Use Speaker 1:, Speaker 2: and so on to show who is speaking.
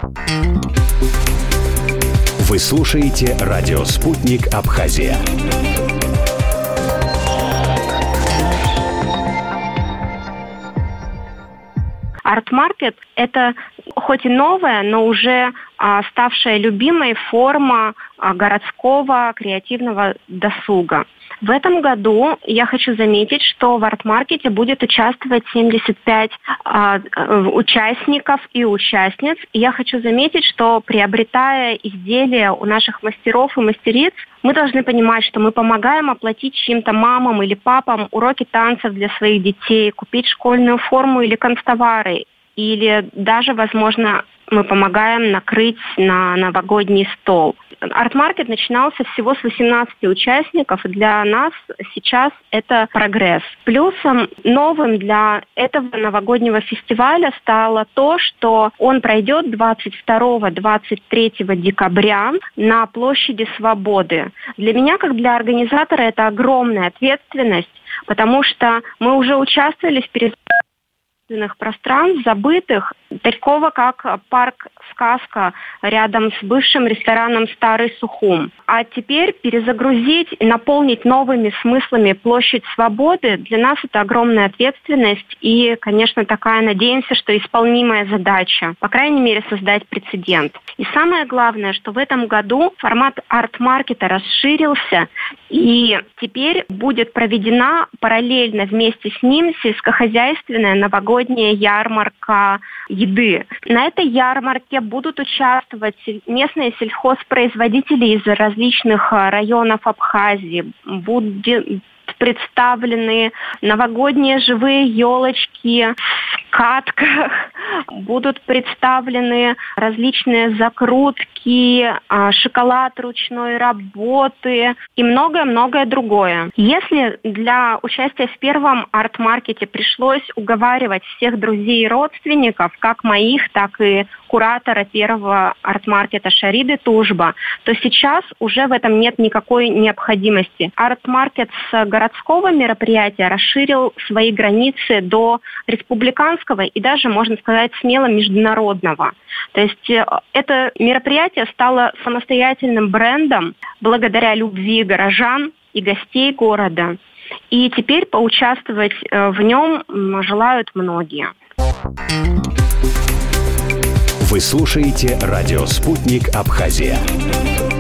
Speaker 1: Вы слушаете радио «Спутник Абхазия».
Speaker 2: Арт-маркет – это хоть и новая, но уже ставшая любимой форма городского креативного досуга. В этом году я хочу заметить, что в арт-маркете будет участвовать 75 участников и участниц. И я хочу заметить, что приобретая изделия у наших мастеров и мастериц, мы должны понимать, что мы помогаем оплатить чьим-то мамам или папам уроки танцев для своих детей, купить школьную форму или канцтовары, или даже, возможно, мы помогаем накрыть на новогодний стол. Арт-маркет начинался всего с 18 участников, и для нас сейчас это прогресс. Плюсом новым для этого новогоднего фестиваля стало то, что он пройдет 22-23 декабря на площади Свободы. Для меня, как для организатора, это огромная ответственность, потому что мы уже участвовали в пространств, забытых, такого как парк «Сказка» рядом с бывшим рестораном «Старый Сухум». А теперь перезагрузить и наполнить новыми смыслами площадь Свободы, для нас это огромная ответственность и, конечно, такая, надеемся, что исполнимая задача, по крайней мере, создать прецедент. И самое главное, что в этом году формат арт-маркета расширился, и теперь будет проведена параллельно вместе с ним сельскохозяйственная новогодняя ярмарка еды. На этой ярмарке будут участвовать местные сельхозпроизводители из различных районов Абхазии. Будут представлены новогодние живые елочки в катках, будут представлены различные закрутки, шоколад ручной работы и многое-многое другое. Если для участия в первом арт-маркете пришлось уговаривать всех друзей и родственников, как моих, так и куратора первого арт-маркета Шариды Тужба, то сейчас уже в этом нет никакой необходимости. Арт-маркет с городского мероприятия расширил свои границы до республиканского и даже, можно сказать, смело международного. То есть это мероприятие стало самостоятельным брендом благодаря любви горожан и гостей города. И теперь поучаствовать в нем желают многие.
Speaker 1: Вы слушаете радио «Спутник Абхазия».